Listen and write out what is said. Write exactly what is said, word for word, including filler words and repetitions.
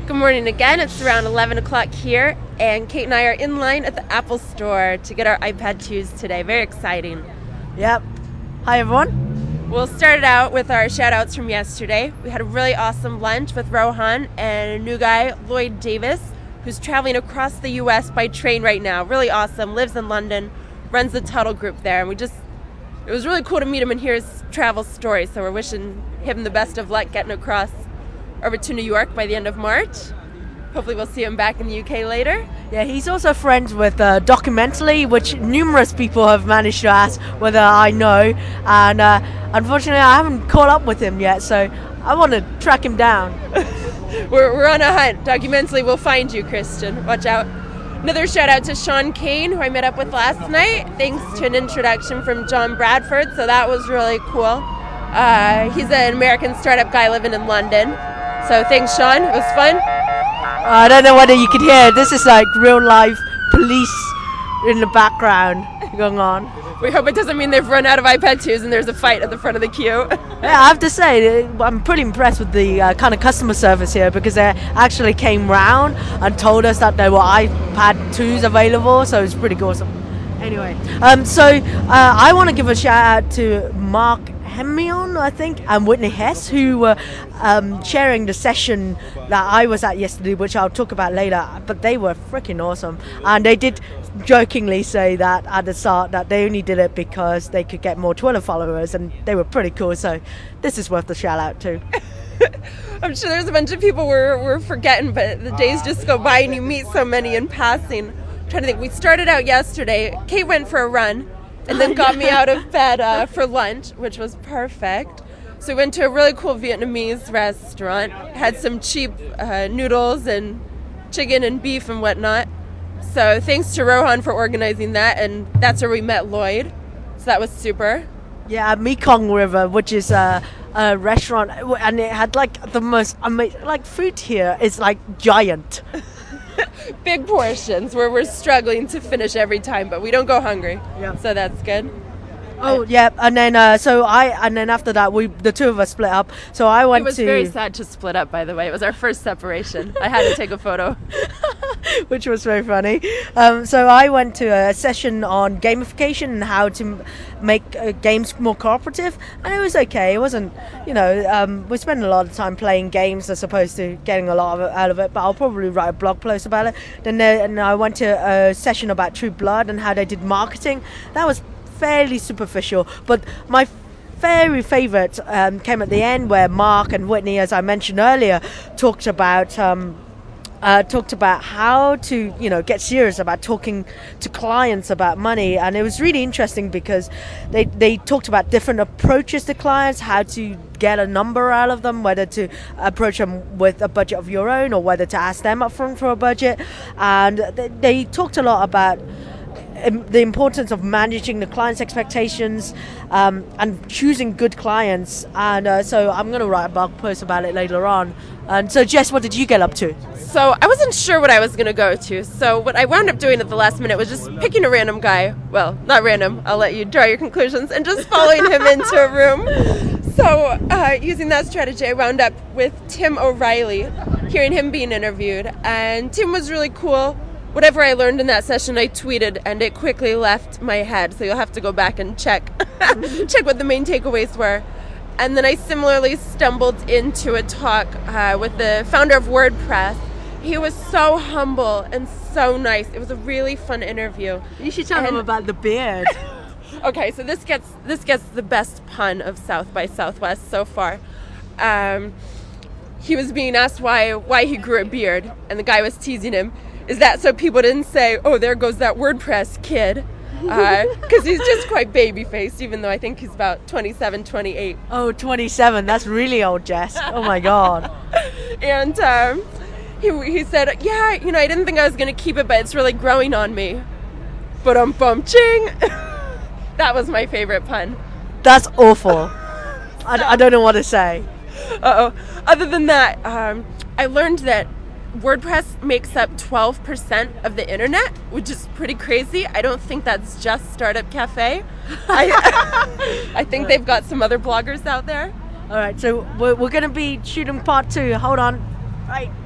Good morning again. It's around eleven o'clock here, and Kate and I are in line at the Apple Store to get our iPad twos today. Very exciting. Yep. Hi, everyone. We'll start it out with our shout-outs from yesterday. We had a really awesome lunch with Rohan and a new guy, Lloyd Davis, who's traveling across the U S by train right now. Really awesome. Lives in London, runs the Tuttle Group there, and we just it was really cool to meet him and hear his travel story, so we're wishing him the best of luck getting across over to New York by the end of March. Hopefully we'll see him back in the U K later. Yeah, he's also friends with uh, Documentally, which numerous people have managed to ask whether I know, and uh, unfortunately I haven't caught up with him yet, so I want to track him down. we're, we're on a hunt. Documentally will find you, Christian. Watch out. Another shout out to Sean Kane, who I met up with last night, thanks to an introduction from John Bradford, so that was really cool. Uh, he's an American startup guy living in London. So thanks, Sean. It was fun. I don't know whether you could hear. This is like real life police in the background going on. We hope it doesn't mean they've run out of iPad twos and there's a fight at the front of the queue. Yeah, I have to say, I'm pretty impressed with the uh, kind of customer service here, because they actually came round and told us that there were iPad twos available, so it's pretty awesome. Anyway, um, so uh, I want to give a shout out to Mark Hemion, I think, and Whitney Hess, who were um, sharing the session that I was at yesterday, which I'll talk about later, but they were freaking awesome. And they did jokingly say that at the start that they only did it because they could get more Twitter followers, and they were pretty cool, so this is worth the shout out too. I'm sure there's a bunch of people we're, we're forgetting, but the days just go by and you meet so many in passing. I'm trying to think, we started out yesterday, Kate went for a run, and then got me out of bed uh, for lunch, which was perfect. So we went to a really cool Vietnamese restaurant, had some cheap uh, noodles and chicken and beef and whatnot. So thanks to Rohan for organizing that, and that's where we met Lloyd. So that was super. Yeah, at Mekong River, which is a, a restaurant, and it had like the most amazing, like food here is like giant. Big portions where we're struggling to finish every time, but we don't go hungry. Yeah. So that's good. Oh yeah, and then uh, so I and then after that we the two of us split up. So I went to. It was to, very sad to split up. By the way, it was our first separation. I had to take a photo, which was very funny. Um, so I went to a session on gamification and how to m- make uh, games more cooperative, and it was okay. It wasn't, you know, um, we spent a lot of time playing games as opposed to getting a lot of it out of it. But I'll probably write a blog post about it. Then there, and I went to a session about True Blood and how they did marketing. That was fairly superficial, but my very favourite um, came at the end, where Mark and Whitney, as I mentioned earlier, talked about um, uh, talked about how to, you know, get serious about talking to clients about money, and it was really interesting because they they talked about different approaches to clients, how to get a number out of them, whether to approach them with a budget of your own or whether to ask them upfront for a budget, and they, they talked a lot about the importance of managing the client's expectations um, and choosing good clients, and uh, so I'm going to write a blog post about it later on. And so Jess, what did you get up to? So I wasn't sure what I was going to go to, so what I wound up doing at the last minute was just picking a random guy, well, not random, I'll let you draw your conclusions, and just following him into a room. So uh, using that strategy, I wound up with Tim O'Reilly, hearing him being interviewed, and Tim was really cool. Whatever I learned in that session, I tweeted, and it quickly left my head. So you'll have to go back and check, check what the main takeaways were. And then I similarly stumbled into a talk uh, with the founder of WordPress. He was so humble and so nice. It was a really fun interview. You should tell and him about the beard. Okay, so this gets this gets the best pun of South by Southwest so far. Um, he was being asked why why he grew a beard, and the guy was teasing him. Is that so people didn't say, oh, there goes that WordPress kid? Because uh, he's just quite baby-faced, even though I think he's about twenty-seven, twenty-eight. Oh, twenty-seven. That's really old, Jess. Oh, my God. And um, he, he said, yeah, you know, I didn't think I was going to keep it, but it's really growing on me. But um, bum ching. That was my favorite pun. That's awful. I, I don't know what to say. Uh-oh. Other than that, um, I learned that WordPress makes up twelve percent of the internet, which is pretty crazy. I don't think that's just Startup Cafe. I, I think they've got some other bloggers out there. All right, so we're, we're going to be shooting part two. Hold on. Right.